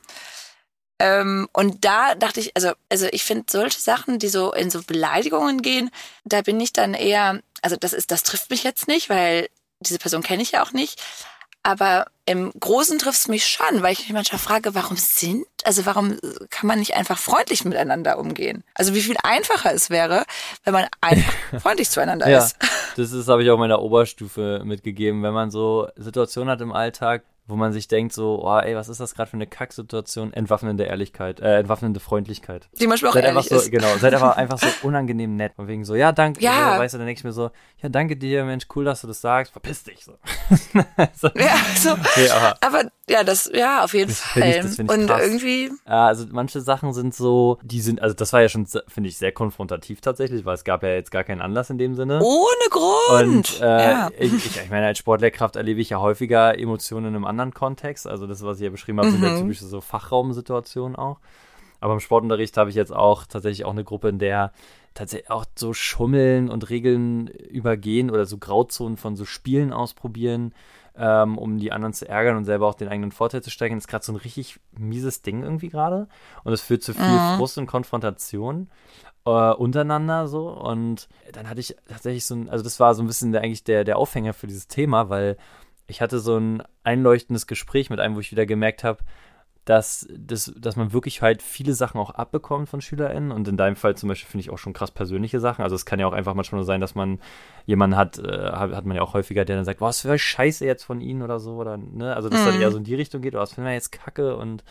Ähm, und da dachte ich, also, also ich finde solche Sachen, die so in so Beleidigungen gehen, da bin ich dann eher, also das ist, das trifft mich jetzt nicht, weil diese Person kenne ich ja auch nicht. Aber im Großen trifft es mich schon, weil ich mich manchmal frage, warum sind, also warum kann man nicht einfach freundlich miteinander umgehen? Also wie viel einfacher es wäre, wenn man einfach freundlich zueinander Ja, ist. das ist, habe ich auch meiner Oberstufe mitgegeben, wenn man so Situationen hat im Alltag, wo man sich denkt so, oh ey, was ist das gerade für eine Kacksituation? Entwaffnende Ehrlichkeit, äh, entwaffnende Freundlichkeit. Die manchmal auch Seid einfach ehrlich so, ist. genau, seid aber einfach so unangenehm nett. Von wegen so, ja, danke, Ja. so, weißt du, dann denke ich mir so, ja, danke dir, Mensch, cool, dass du das sagst, verpiss dich so. so. Ja, so. Nee, aber Aber ja, das, ja, auf jeden Das find ich- Fall. das find ich Und krass. irgendwie, Ja, also manche Sachen sind so, die sind, also das war ja schon, finde ich, sehr konfrontativ tatsächlich, weil es gab ja jetzt gar keinen Anlass in dem Sinne. ohne Grund. Und äh, ja. ich, ich, ich meine, als Sportlehrkraft erlebe ich ja häufiger Emotionen in einem anderen Kontext. Also das, was ich ja beschrieben habe, sind ja Mhm. typische so Fachraumsituationen auch. Aber im Sportunterricht habe ich jetzt auch tatsächlich auch eine Gruppe, in der tatsächlich auch so Schummeln und Regeln übergehen oder so Grauzonen von so Spielen ausprobieren, ähm, um die anderen zu ärgern und selber auch den eigenen Vorteil zu steigern. Das ist gerade so ein richtig mieses Ding irgendwie gerade. Und es führt zu viel Mhm. Frust und Konfrontation äh, untereinander so. Und dann hatte ich tatsächlich so ein, also das war so ein bisschen der, eigentlich der, der Aufhänger für dieses Thema, weil ich hatte so ein einleuchtendes Gespräch mit einem, wo ich wieder gemerkt habe, dass, dass, dass man wirklich halt viele Sachen auch abbekommt von SchülerInnen und in deinem Fall zum Beispiel finde ich auch schon krass persönliche Sachen. Also es kann ja auch einfach manchmal nur sein, dass man jemanden hat, äh, hat, hat man ja auch häufiger, der dann sagt, was für Scheiße jetzt von ihnen oder so oder, ne, also dass Mhm. dann eher so in die Richtung geht, oder was finden wir jetzt Kacke und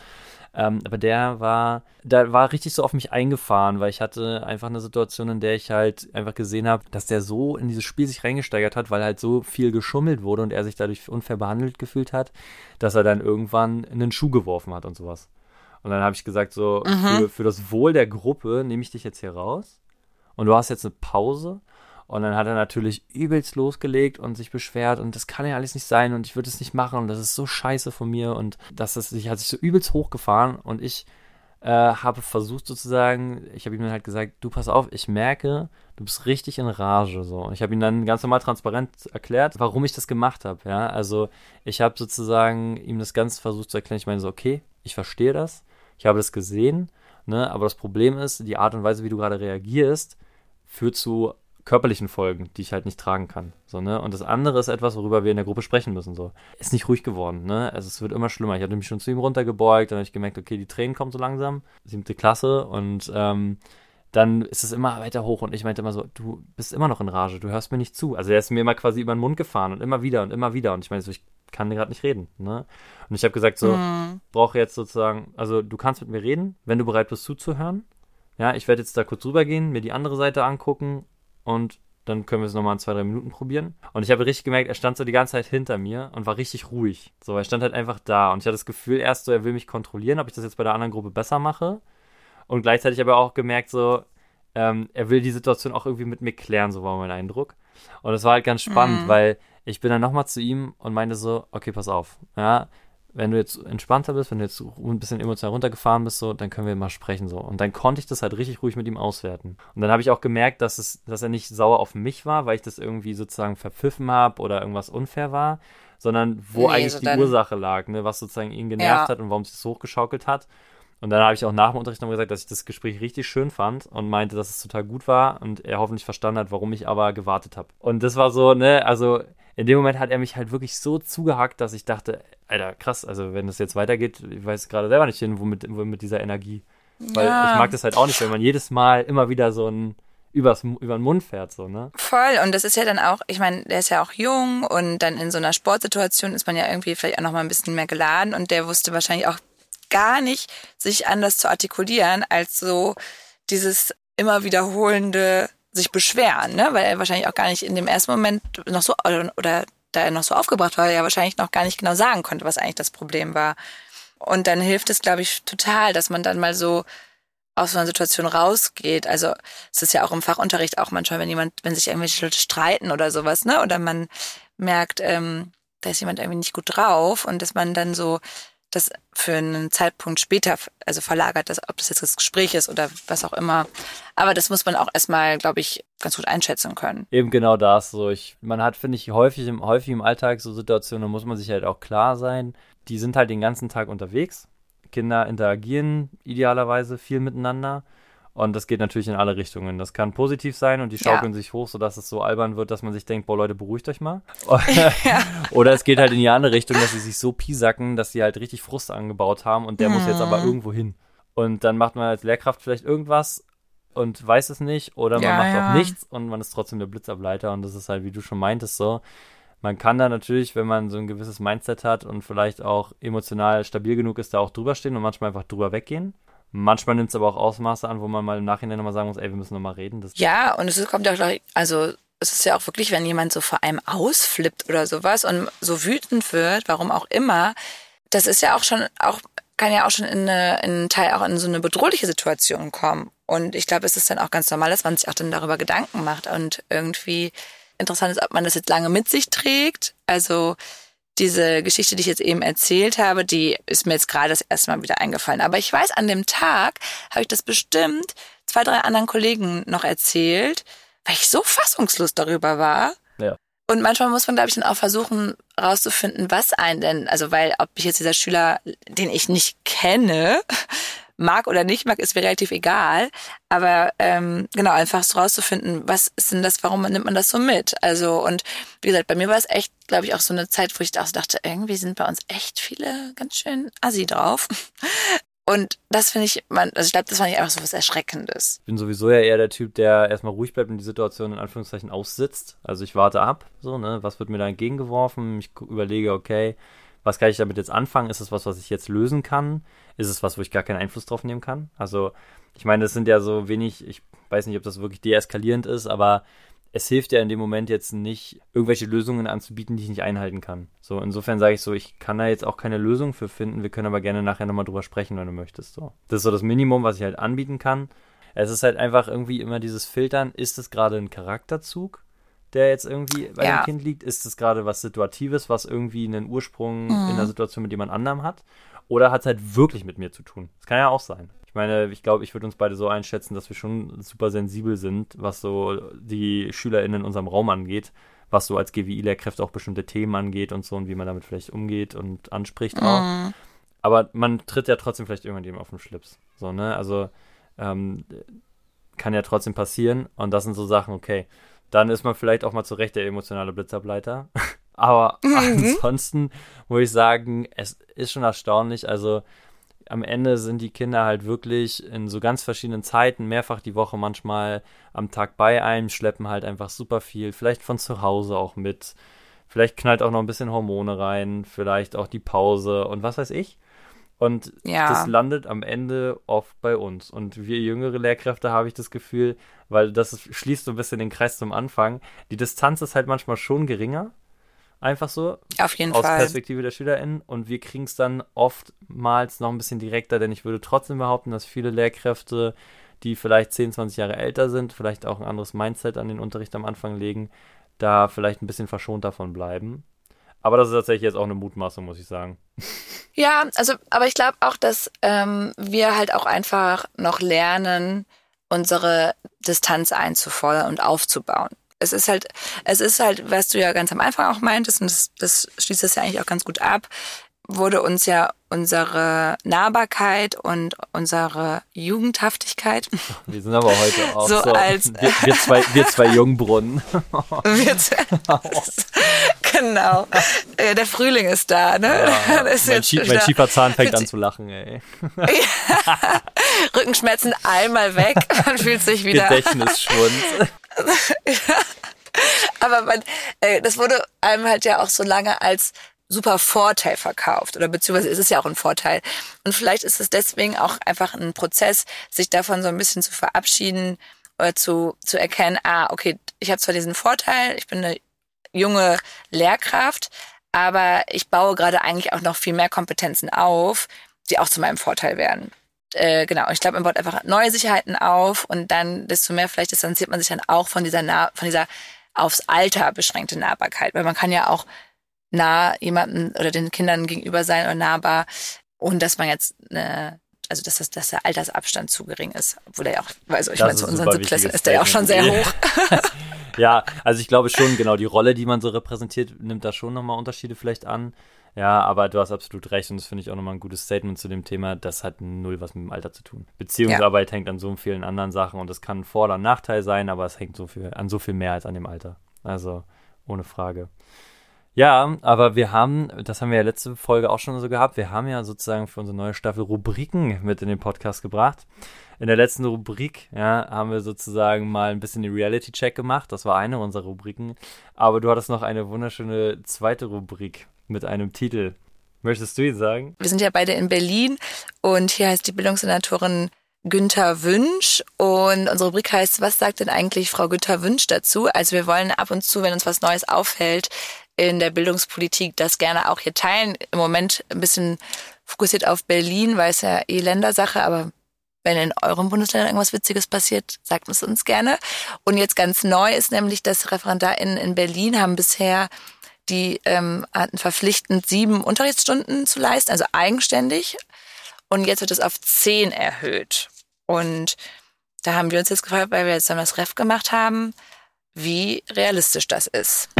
Ähm, aber der war, der war richtig so auf mich eingefahren, weil ich hatte einfach eine Situation, in der ich halt einfach gesehen habe, dass der so in dieses Spiel sich reingesteigert hat, weil halt so viel geschummelt wurde und er sich dadurch unfair behandelt gefühlt hat, dass er dann irgendwann einen Schuh geworfen hat und sowas. Und dann habe ich gesagt, so, Mhm. für, für das Wohl der Gruppe nehme ich dich jetzt hier raus und du hast jetzt eine Pause. Und dann hat er natürlich übelst losgelegt und sich beschwert und das kann ja alles nicht sein und ich würde es nicht machen und das ist so scheiße von mir und das ist, sich hat sich so übelst hochgefahren und ich äh, habe versucht sozusagen, ich habe ihm dann halt gesagt, du pass auf, ich merke, du bist richtig in Rage so und ich habe ihm dann ganz normal transparent erklärt, warum ich das gemacht habe, ja, also ich habe sozusagen ihm das Ganze versucht zu erklären, ich meine so, okay, ich verstehe das, ich habe das gesehen, ne, aber das Problem ist, die Art und Weise, wie du gerade reagierst, führt zu körperlichen Folgen, die ich halt nicht tragen kann. So, ne? Und das andere ist etwas, worüber wir in der Gruppe sprechen müssen. So. Ist nicht ruhig geworden, ne? Also es wird immer schlimmer. Ich hatte mich schon zu ihm runtergebeugt, dann habe ich gemerkt, okay, die Tränen kommen so langsam. Siebte Klasse und ähm, dann ist es immer weiter hoch und ich meinte immer so, du bist immer noch in Rage, du hörst mir nicht zu. Also er ist mir immer quasi über den Mund gefahren und immer wieder und immer wieder und ich meine so, ich kann gerade nicht reden, ne? Und ich habe gesagt so, Mhm. brauche jetzt sozusagen, also du kannst mit mir reden, wenn du bereit bist zuzuhören. Ja, ich werde jetzt da kurz rübergehen, mir die andere Seite angucken und dann können wir es nochmal in zwei, drei Minuten probieren. Und ich habe richtig gemerkt, er stand so die ganze Zeit hinter mir und war richtig ruhig. So, er stand halt einfach da. Und ich hatte das Gefühl erst so, er will mich kontrollieren, ob ich das jetzt bei der anderen Gruppe besser mache. Und gleichzeitig aber auch gemerkt so, ähm, er will die Situation auch irgendwie mit mir klären, so war mein Eindruck. Und das war halt ganz spannend, Mhm. weil ich bin dann nochmal zu ihm und meinte so, okay, pass auf, ja, wenn du jetzt entspannter bist, wenn du jetzt ein bisschen emotional runtergefahren bist, so, dann können wir mal sprechen, so. Und dann konnte ich das halt richtig ruhig mit ihm auswerten. Und dann habe ich auch gemerkt, dass es, dass er nicht sauer auf mich war, weil ich das irgendwie sozusagen verpfiffen habe oder irgendwas unfair war, sondern wo Nee, eigentlich so die dann, Ursache lag, ne, was sozusagen ihn genervt ja. hat und warum sich das hochgeschaukelt hat. Und dann habe ich auch nach dem Unterricht noch gesagt, dass ich das Gespräch richtig schön fand und meinte, dass es total gut war und er hoffentlich verstanden hat, warum ich aber gewartet habe. Und das war so, ne, also in dem Moment hat er mich halt wirklich so zugehackt, dass ich dachte, Alter, krass, also wenn das jetzt weitergeht, ich weiß gerade selber nicht hin, wo mit, wo mit dieser Energie. Weil ich Ja, mag das halt auch nicht, wenn man jedes Mal immer wieder so ein übers, über den Mund fährt, so, ne? voll. Und das ist ja dann auch, ich meine, der ist ja auch jung und dann in so einer Sportsituation ist man ja irgendwie vielleicht auch noch mal ein bisschen mehr geladen und der wusste wahrscheinlich auch gar nicht, sich anders zu artikulieren, als so dieses immer wiederholende sich beschweren, ne? Weil er wahrscheinlich auch gar nicht in dem ersten Moment noch so, oder, oder da er noch so aufgebracht war, ja wahrscheinlich noch gar nicht genau sagen konnte, was eigentlich das Problem war. Und dann hilft es, glaube ich, total, dass man dann mal so aus so einer Situation rausgeht. Also es ist ja auch im Fachunterricht auch manchmal, wenn jemand, wenn sich irgendwelche Leute streiten oder sowas, ne? Oder man merkt, ähm, da ist jemand irgendwie nicht gut drauf und dass man dann so das für einen Zeitpunkt später, also verlagert, das, ob das jetzt das Gespräch ist oder was auch immer. Aber das muss man auch erstmal, glaube ich, ganz gut einschätzen können. Eben genau das, so ich, man hat, finde ich, häufig im, häufig im Alltag so Situationen, da muss man sich halt auch klar sein, die sind halt den ganzen Tag unterwegs. Kinder interagieren idealerweise viel miteinander und das geht natürlich in alle Richtungen. Das kann positiv sein und die schaukeln Ja. sich hoch, sodass es so albern wird, dass man sich denkt, boah Leute, beruhigt euch mal. Ja. Oder es geht halt in die andere Richtung, dass sie sich so piesacken, dass sie halt richtig Frust angebaut haben und der muss jetzt aber Hm. irgendwo hin. Und dann macht man als Lehrkraft vielleicht irgendwas und weiß es nicht oder man Ja, macht ja. auch nichts und man ist trotzdem der Blitzableiter und das ist halt, wie du schon meintest, so. Man kann da natürlich, wenn man so ein gewisses Mindset hat und vielleicht auch emotional stabil genug ist, da auch drüber stehen und manchmal einfach drüber weggehen. Manchmal nimmt es aber auch Ausmaße an, wo man mal im Nachhinein nochmal sagen muss, ey, wir müssen nochmal reden. Das Ja, und es kommt ja auch, also es ist ja auch wirklich, wenn jemand so vor einem ausflippt oder sowas und so wütend wird, warum auch immer, das ist ja auch schon, auch kann ja auch schon in, eine, in einen Teil auch in so eine bedrohliche Situation kommen. Und ich glaube, es ist dann auch ganz normal, dass man sich auch dann darüber Gedanken macht und irgendwie interessant ist, ob man das jetzt lange mit sich trägt. Also diese Geschichte, die ich jetzt eben erzählt habe, die ist mir jetzt gerade das erste Mal wieder eingefallen. Aber ich weiß, an dem Tag habe ich das bestimmt zwei, drei anderen Kollegen noch erzählt, weil ich so fassungslos darüber war. Ja. Und manchmal muss man, glaube ich, dann auch versuchen, rauszufinden, was einen denn, also weil, ob ich jetzt dieser Schüler, den ich nicht kenne, mag oder nicht mag, ist mir relativ egal. Aber ähm, genau, einfach so rauszufinden, was ist denn das, warum nimmt man das so mit? Also und wie gesagt, bei mir war es echt, glaube ich, auch so eine Zeit, wo ich auch dachte, irgendwie sind bei uns echt viele ganz schön assi drauf. Und das finde ich, man, also ich glaube, das fand ich einfach so was Erschreckendes. Ich bin sowieso ja eher der Typ, der erstmal ruhig bleibt und die Situation in Anführungszeichen aussitzt. Also ich warte ab, so, ne, was wird mir da entgegengeworfen? Ich gu- überlege, okay, was kann ich damit jetzt anfangen? Ist es was, was ich jetzt lösen kann? Ist es was, wo ich gar keinen Einfluss drauf nehmen kann? Also ich meine, das sind ja so wenig, ich weiß nicht, ob das wirklich deeskalierend ist, aber es hilft ja in dem Moment jetzt nicht, irgendwelche Lösungen anzubieten, die ich nicht einhalten kann. So, insofern sage ich so, ich kann da jetzt auch keine Lösung für finden, wir können aber gerne nachher nochmal drüber sprechen, wenn du möchtest. So. Das ist so das Minimum, was ich halt anbieten kann. Es ist halt einfach irgendwie immer dieses Filtern, ist es gerade ein Charakterzug, der jetzt irgendwie bei Ja. dem Kind liegt? Ist es gerade was Situatives, was irgendwie einen Ursprung Mhm. in der Situation mit jemand anderem hat? Oder hat es halt wirklich mit mir zu tun? Das kann ja auch sein. Ich meine, ich glaube, ich würde uns beide so einschätzen, dass wir schon super sensibel sind, was so die SchülerInnen in unserem Raum angeht, was so als G W I-Lehrkräfte auch bestimmte Themen angeht und so und wie man damit vielleicht umgeht und anspricht auch. Mhm. Aber man tritt ja trotzdem vielleicht irgendjemandem auf den Schlips. So, ne? Also ähm, kann ja trotzdem passieren und das sind so Sachen, okay, dann ist man vielleicht auch mal zu Recht der emotionale Blitzableiter. Aber Mhm. ansonsten muss ich sagen, es ist schon erstaunlich, also am Ende sind die Kinder halt wirklich in so ganz verschiedenen Zeiten, mehrfach die Woche manchmal am Tag bei einem, schleppen halt einfach super viel, vielleicht von zu Hause auch mit, vielleicht knallt auch noch ein bisschen Hormone rein, vielleicht auch die Pause und was weiß ich. Und Ja. das landet am Ende oft bei uns. Und wir jüngere Lehrkräfte, habe ich das Gefühl, weil das ist, schließt so ein bisschen den Kreis zum Anfang, die Distanz ist halt manchmal schon geringer, einfach so, Auf jeden aus Fall. Perspektive der SchülerInnen und wir kriegen es dann oftmals noch ein bisschen direkter, denn ich würde trotzdem behaupten, dass viele Lehrkräfte, die vielleicht zehn, zwanzig Jahre älter sind, vielleicht auch ein anderes Mindset an den Unterricht am Anfang legen, da vielleicht ein bisschen verschont davon bleiben. Aber das ist tatsächlich jetzt auch eine Mutmaßung, muss ich sagen. Ja, also, aber ich glaube auch, dass ähm, wir halt auch einfach noch lernen, unsere Distanz einzufordern und aufzubauen. Es ist halt, es ist halt, was du ja ganz am Anfang auch meintest, und das, das schließt das ja eigentlich auch ganz gut ab, wurde uns ja unsere Nahbarkeit und unsere Jugendhaftigkeit Wir sind aber heute auch So so, als- wir, wir, zwei, wir zwei Jungbrunnen. wird. Genau. Äh, Der Frühling ist da, ne? Ja, Das ist mein, jetzt Schie mein wieder- Schieferzahn fängt an zu lachen, ey. Rückenschmerzen einmal weg, man fühlt sich wieder. Gedächtnisschwund. Aber man, äh, das wurde einem halt ja auch so lange als super Vorteil verkauft oder beziehungsweise ist es ja auch ein Vorteil. Und vielleicht ist es deswegen auch einfach ein Prozess, sich davon so ein bisschen zu verabschieden oder zu, zu erkennen, ah, okay, ich habe zwar diesen Vorteil, ich bin eine junge Lehrkraft, aber ich baue gerade eigentlich auch noch viel mehr Kompetenzen auf, die auch zu meinem Vorteil werden. Äh, genau, ich glaube, man baut einfach neue Sicherheiten auf und dann, desto mehr vielleicht distanziert man sich dann auch von dieser, nah, von dieser aufs Alter beschränkte Nahbarkeit, weil man kann ja auch nah jemandem oder den Kindern gegenüber sein oder nahbar und dass man jetzt eine, also dass, das, dass der Altersabstand zu gering ist, obwohl er ja auch, also ich Das meine, ist zu ein unseren super Siebtklässlern wichtiges ist der ja auch schon sehr Statement. hoch. Ja, also ich glaube schon, genau, die Rolle, die man so repräsentiert, nimmt da schon nochmal Unterschiede vielleicht an. Ja, aber du hast absolut recht und das finde ich auch nochmal ein gutes Statement zu dem Thema. Das hat null was mit dem Alter zu tun. Beziehungsarbeit ja. hängt an so vielen anderen Sachen und das kann ein Vor- oder Nachteil sein, aber es hängt so viel, an so viel mehr als an dem Alter. Also, ohne Frage. Ja, aber wir haben, das haben wir ja letzte Folge auch schon so gehabt, wir haben ja sozusagen für unsere neue Staffel Rubriken mit in den Podcast gebracht. In der letzten Rubrik, ja, haben wir sozusagen mal ein bisschen den Reality-Check gemacht. Das war eine unserer Rubriken. Aber du hattest noch eine wunderschöne zweite Rubrik mit einem Titel. Möchtest du ihn sagen? Wir sind ja beide in Berlin und hier heißt die Bildungssenatorin Günther Wünsch und unsere Rubrik heißt, was sagt denn eigentlich Frau Günther Wünsch dazu? Also wir wollen ab und zu, wenn uns was Neues auffällt in der Bildungspolitik, das gerne auch hier teilen. Im Moment ein bisschen fokussiert auf Berlin, weil es ja eh Ländersache, aber wenn in eurem Bundesland irgendwas Witziges passiert, sagt es uns gerne. Und jetzt ganz neu ist nämlich, dass ReferendarInnen in Berlin haben bisher die ähm, hatten verpflichtend sieben Unterrichtsstunden zu leisten, also eigenständig. Und jetzt wird es auf zehn erhöht. Und da haben wir uns jetzt gefragt, weil wir jetzt dann das Ref gemacht haben, wie realistisch das ist.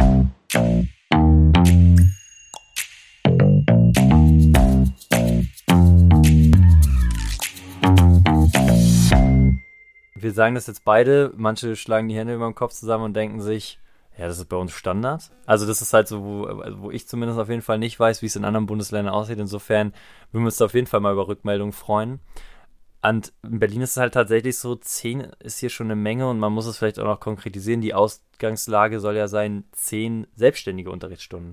Wir sagen das jetzt beide, manche schlagen die Hände über dem Kopf zusammen und denken sich, ja, das ist bei uns Standard. Also das ist halt so, wo, wo ich zumindest auf jeden Fall nicht weiß, wie es in anderen Bundesländern aussieht. Insofern würden wir uns da auf jeden Fall mal über Rückmeldungen freuen. Und in Berlin ist es halt tatsächlich so, zehn ist hier schon eine Menge und man muss es vielleicht auch noch konkretisieren. Die Ausgangslage soll ja sein, zehn selbstständige Unterrichtsstunden.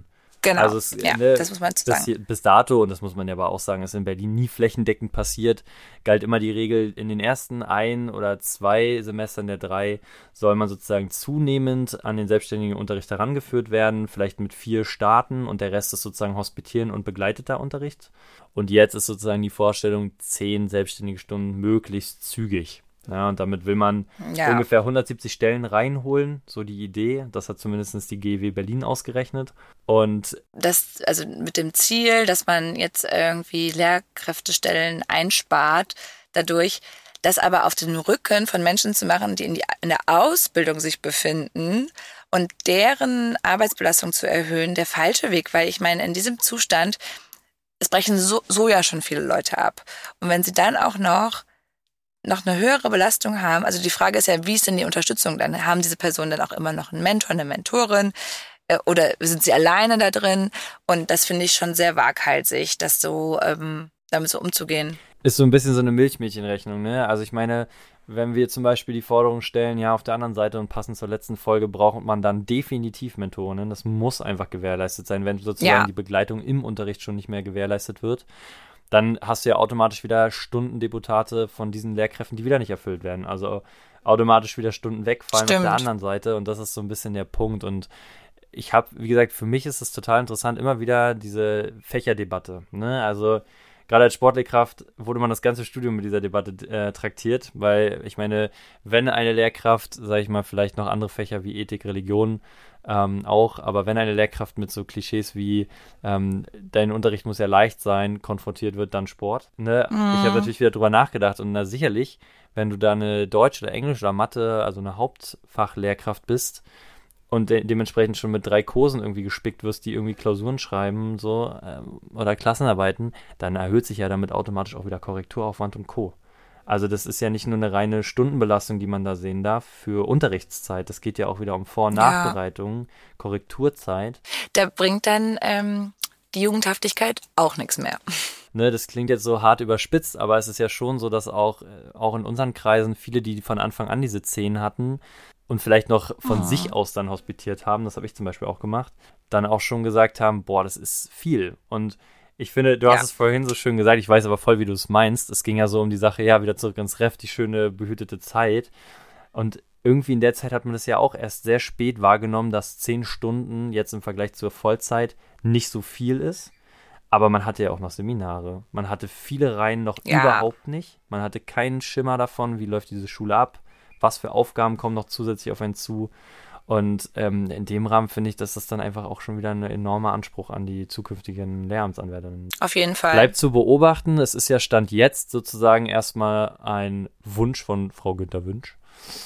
Genau, also es, ja, ne, das muss man sagen. Bis, bis dato, und das muss man ja aber auch sagen, ist in Berlin nie flächendeckend passiert, galt immer die Regel, in den ersten ein oder zwei Semestern der drei soll man sozusagen zunehmend an den selbstständigen Unterricht herangeführt werden, vielleicht mit vier starten und der Rest ist sozusagen hospitieren und begleiteter Unterricht. Und jetzt ist sozusagen die Vorstellung, zehn selbstständige Stunden möglichst zügig. Ja, und damit will man ja. ungefähr hundertsiebzig Stellen reinholen, so die Idee. Das hat zumindest die G E W Berlin ausgerechnet. Und das, also mit dem Ziel, dass man jetzt irgendwie Lehrkräftestellen einspart, dadurch, das aber auf den Rücken von Menschen zu machen, die in, die in der Ausbildung sich befinden und deren Arbeitsbelastung zu erhöhen, der falsche Weg. Weil ich meine, in diesem Zustand, es brechen so, so ja schon viele Leute ab. Und wenn sie dann auch noch noch eine höhere Belastung haben, also die Frage ist ja, wie ist denn die Unterstützung? Dann haben diese Personen dann auch immer noch einen Mentor, eine Mentorin äh, oder sind sie alleine da drin? Und das finde ich schon sehr waghalsig, das so ähm, damit so umzugehen. Ist so ein bisschen so eine Milchmädchenrechnung, ne? Also ich meine, wenn wir zum Beispiel die Forderung stellen, ja, auf der anderen Seite und passend zur letzten Folge braucht man dann definitiv Mentoren. Das muss einfach gewährleistet sein, wenn sozusagen ja. die Begleitung im Unterricht schon nicht mehr gewährleistet wird. Dann hast du ja automatisch wieder Stundendeputate von diesen Lehrkräften, die wieder nicht erfüllt werden. Also automatisch wieder Stunden wegfallen Stimmt. auf der anderen Seite. Und das ist so ein bisschen der Punkt. Und ich habe, wie gesagt, für mich ist es total interessant, immer wieder diese Fächerdebatte. Ne? Also gerade als Sportlehrkraft wurde man das ganze Studium mit dieser Debatte äh, traktiert. Weil ich meine, wenn eine Lehrkraft, sage ich mal, vielleicht noch andere Fächer wie Ethik, Religion, Ähm, auch, aber wenn eine Lehrkraft mit so Klischees wie ähm, dein Unterricht muss ja leicht sein, konfrontiert wird, dann Sport. Ne? Mm. Ich habe natürlich wieder drüber nachgedacht und na sicherlich, wenn du da eine Deutsch oder Englisch oder Mathe, also eine Hauptfachlehrkraft bist und de- dementsprechend schon mit drei Kursen irgendwie gespickt wirst, die irgendwie Klausuren schreiben so ähm, oder Klassenarbeiten, dann erhöht sich ja damit automatisch auch wieder Korrekturaufwand und Co. Also das ist ja nicht nur eine reine Stundenbelastung, die man da sehen darf für Unterrichtszeit. Das geht ja auch wieder um Vor- und Nachbereitung, ja. Korrekturzeit. Da bringt dann ähm, die Jugendhaftigkeit auch nichts mehr. Ne, das klingt jetzt so hart überspitzt, aber es ist ja schon so, dass auch, auch in unseren Kreisen viele, die von Anfang an diese zehn hatten und vielleicht noch von oh. sich aus dann hospitiert haben, das habe ich zum Beispiel auch gemacht, dann auch schon gesagt haben, boah, das ist viel. Und ich finde, du hast ja. es vorhin so schön gesagt, ich weiß aber voll, wie du es meinst. Es ging ja so um die Sache, ja, wieder zurück ins Ref, die schöne, behütete Zeit. Und irgendwie in der Zeit hat man das ja auch erst sehr spät wahrgenommen, dass zehn Stunden jetzt im Vergleich zur Vollzeit nicht so viel ist. Aber man hatte ja auch noch Seminare. Man hatte viele Reihen noch ja. überhaupt nicht. Man hatte keinen Schimmer davon, wie läuft diese Schule ab, was für Aufgaben kommen noch zusätzlich auf einen zu. Und ähm, in dem Rahmen finde ich, dass das dann einfach auch schon wieder ein enormer Anspruch an die zukünftigen Lehramtsanwärterinnen. Auf jeden Fall. Bleibt zu beobachten. Es ist ja Stand jetzt sozusagen erstmal ein Wunsch von Frau Günther Wünsch.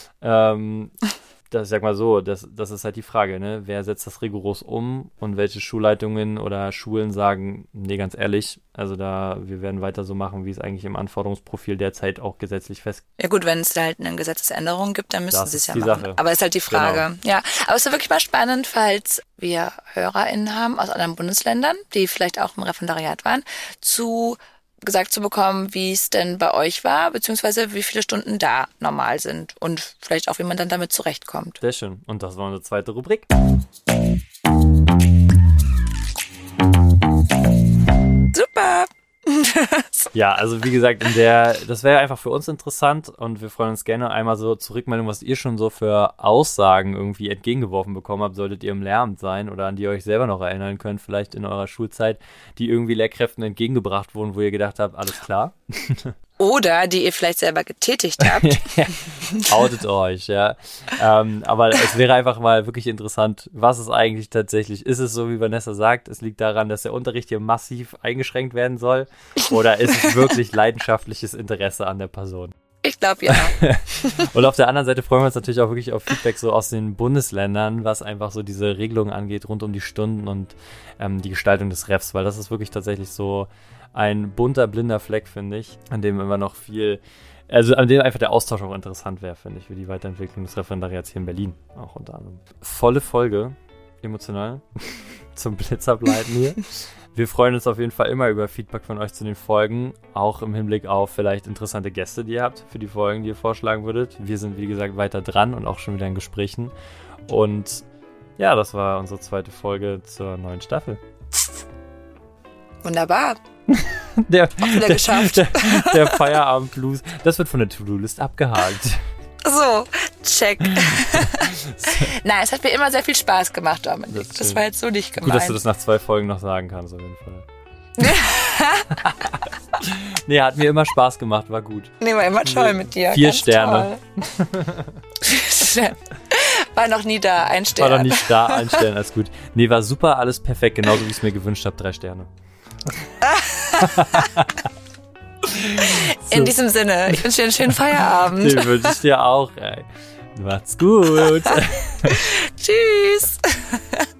Ähm, das sag mal so, das, das ist halt die Frage, ne? Wer setzt das rigoros um und welche Schulleitungen oder Schulen sagen, nee, ganz ehrlich, also da, wir werden weiter so machen, wie es eigentlich im Anforderungsprofil derzeit auch gesetzlich fest. Ja gut, wenn es da halt eine Gesetzesänderung gibt, dann müssen sie es ja die machen. Sache. Aber ist halt die Frage. Genau. Ja, aber es ist wirklich mal spannend, falls wir HörerInnen haben aus anderen Bundesländern, die vielleicht auch im Referendariat waren, zu gesagt zu bekommen, wie es denn bei euch war, beziehungsweise wie viele Stunden da normal sind und vielleicht auch, wie man dann damit zurechtkommt. Sehr schön. Und das war unsere zweite Rubrik. Super! Ja, also wie gesagt, in der, das wäre einfach für uns interessant und wir freuen uns gerne einmal so zur Rückmeldung, was ihr schon so für Aussagen irgendwie entgegengeworfen bekommen habt, solltet ihr im Lehramt sein oder an die ihr euch selber noch erinnern könnt, vielleicht in eurer Schulzeit, die irgendwie Lehrkräften entgegengebracht wurden, wo ihr gedacht habt, alles klar. Oder die ihr vielleicht selber getätigt habt. Outet euch, ja. Ähm, aber es wäre einfach mal wirklich interessant, was es eigentlich tatsächlich ist. Es so, wie Vanessa sagt, es liegt daran, dass der Unterricht hier massiv eingeschränkt werden soll? Oder ist es wirklich leidenschaftliches Interesse an der Person? Ich glaube, ja. Und auf der anderen Seite freuen wir uns natürlich auch wirklich auf Feedback so aus den Bundesländern, was einfach so diese Regelungen angeht, rund um die Stunden und ähm, die Gestaltung des Refs, weil das ist wirklich tatsächlich so ein bunter, blinder Fleck, finde ich, an dem immer noch viel, also an dem einfach der Austausch auch interessant wäre, finde ich, für die Weiterentwicklung des Referendariats hier in Berlin, auch unter anderem. Volle Folge, emotional, zum Blitzableiten hier. Wir freuen uns auf jeden Fall immer über Feedback von euch zu den Folgen, auch im Hinblick auf vielleicht interessante Gäste, die ihr habt für die Folgen, die ihr vorschlagen würdet. Wir sind, wie gesagt, weiter dran und auch schon wieder in Gesprächen und Ja, das war unsere zweite Folge zur neuen Staffel. Wunderbar. Der, Auch wieder der, geschafft. Der, der Feierabend-Blues, das wird von der To-Do-List abgehakt. So, check. Nein, es hat mir immer sehr viel Spaß gemacht, Dominik. Das, das war jetzt so nicht gemeint. Gut, dass du das nach zwei Folgen noch sagen kannst, auf jeden Fall. Nee, hat mir immer Spaß gemacht, war gut. Nee, war immer toll mit dir. Vier Ganz Sterne. Toll. War noch nie da, ein Stern. War noch nicht da, ein Stern, alles gut. Nee, war super, alles perfekt, genauso wie ich es mir gewünscht habe, drei Sterne. In so. Diesem Sinne, ich wünsche dir einen schönen Feierabend. Den wünsche ich dir auch, ey. Macht's gut. Tschüss.